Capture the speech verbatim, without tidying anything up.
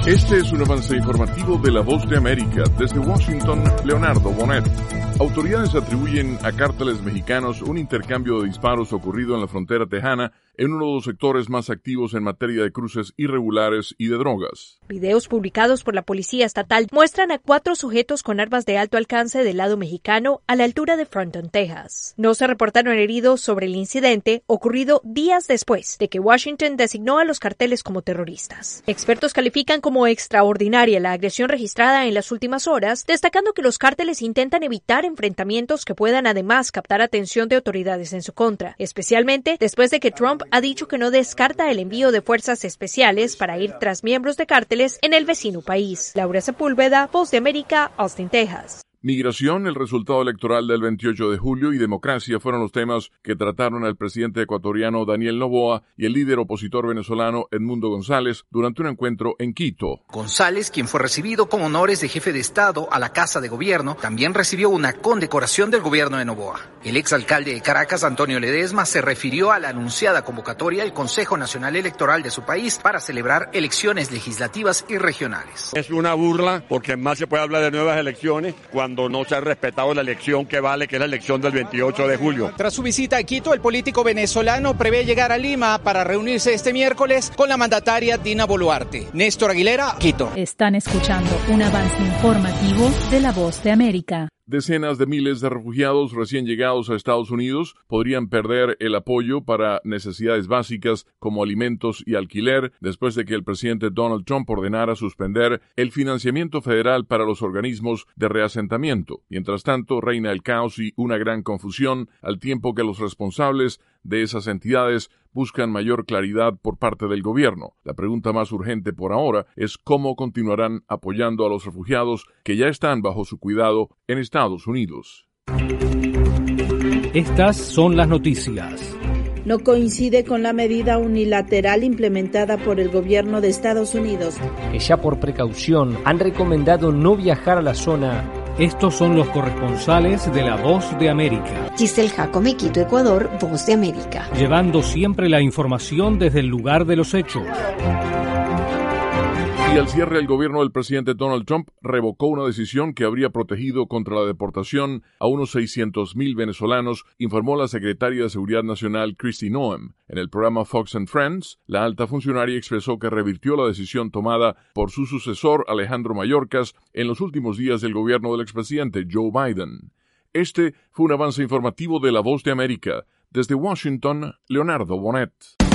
Este es un avance informativo de La Voz de América. Desde Washington, Leonardo Bonet. Autoridades atribuyen a cárteles mexicanos un intercambio de disparos ocurrido en la frontera tejana en uno de los sectores más activos en materia de cruces irregulares y de drogas. Videos publicados por la Policía Estatal muestran a cuatro sujetos con armas de alto alcance del lado mexicano a la altura de Fronton, Texas. No se reportaron heridos sobre el incidente ocurrido días después de que Washington designó a los carteles como terroristas. Expertos califican como extraordinaria la agresión registrada en las últimas horas, destacando que los cárteles intentan evitar enfrentamientos que puedan además captar atención de autoridades en su contra, especialmente después de que Trump ha dicho que no descarta el envío de fuerzas especiales para ir tras miembros de cárteles en el vecino país. Laura Sepúlveda, Voz de América, Austin, Texas. Migración, el resultado electoral del veintiocho de julio y democracia fueron los temas que trataron el presidente ecuatoriano Daniel Noboa y el líder opositor venezolano Edmundo González durante un encuentro en Quito. González, quien fue recibido con honores de jefe de Estado a la Casa de Gobierno, también recibió una condecoración del gobierno de Noboa. El exalcalde de Caracas, Antonio Ledesma, se refirió a la anunciada convocatoria del Consejo Nacional Electoral de su país para celebrar elecciones legislativas y regionales. Es una burla porque más se puede hablar de nuevas elecciones cuando cuando no se ha respetado la elección que vale, que es la elección del veintiocho de julio. Tras su visita a Quito, el político venezolano prevé llegar a Lima para reunirse este miércoles con la mandataria Dina Boluarte. Néstor Aguilera, Quito. Están escuchando un avance informativo de La Voz de América. Decenas de miles de refugiados recién llegados a Estados Unidos podrían perder el apoyo para necesidades básicas como alimentos y alquiler después de que el presidente Donald Trump ordenara suspender el financiamiento federal para los organismos de reasentamiento. Mientras tanto, reina el caos y una gran confusión, al tiempo que los responsables de esas entidades buscan mayor claridad por parte del gobierno. La pregunta más urgente por ahora es cómo continuarán apoyando a los refugiados que ya están bajo su cuidado en Estados Unidos. Estas son las noticias. No coincide con la medida unilateral implementada por el gobierno de Estados Unidos, que ya por precaución han recomendado no viajar a la zona. Estos son los corresponsales de La Voz de América. Giselle Jacome, Quito, Ecuador, Voz de América. Llevando siempre la información desde el lugar de los hechos. Y al cierre, el gobierno del presidente Donald Trump revocó una decisión que habría protegido contra la deportación a unos seiscientos mil venezolanos, informó la secretaria de Seguridad Nacional Kristi Noem. En el programa Fox and Friends, la alta funcionaria expresó que revirtió la decisión tomada por su sucesor Alejandro Mayorkas en los últimos días del gobierno del expresidente Joe Biden. Este fue un avance informativo de La Voz de América. Desde Washington, Leonardo Bonet.